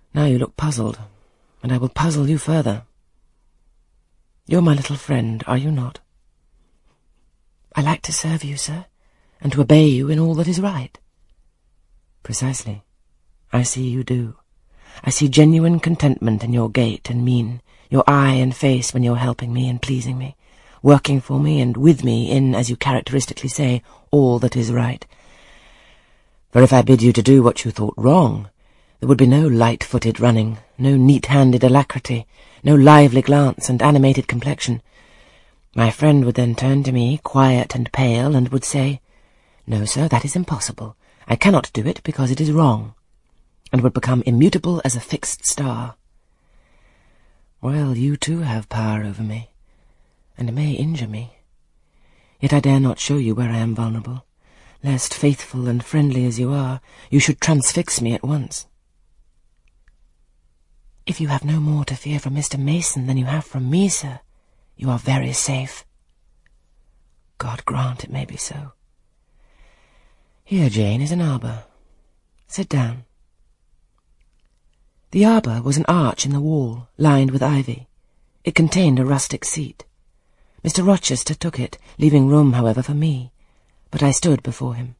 Now you look puzzled, and I will puzzle you further. You're my little friend, are you not? I like to serve you, sir, and to obey you in all that is right. Precisely. I see you do. I see genuine contentment in your gait and mien, your eye and face when you're helping me and pleasing me, working for me and with me in, as you characteristically say, all that is right. For if I bid you to do what you thought wrong, there would be no light-footed running, no neat-handed alacrity, no lively glance and animated complexion. My friend would then turn to me, quiet and pale, and would say, "No, sir, that is impossible. I cannot do it because it is wrong," and would become immutable as a fixed star. Well, you too have power over me, and may injure me. Yet I dare not show you where I am vulnerable, lest, faithful and friendly as you are, you should transfix me at once. If you have no more to fear from Mr. Mason than you have from me, sir, you are very safe. God grant it may be so. Here, Jane, is an arbour. Sit down. The arbour was an arch in the wall, lined with ivy. It contained a rustic seat. Mr. Rochester took it, leaving room, however, for me, but I stood before him.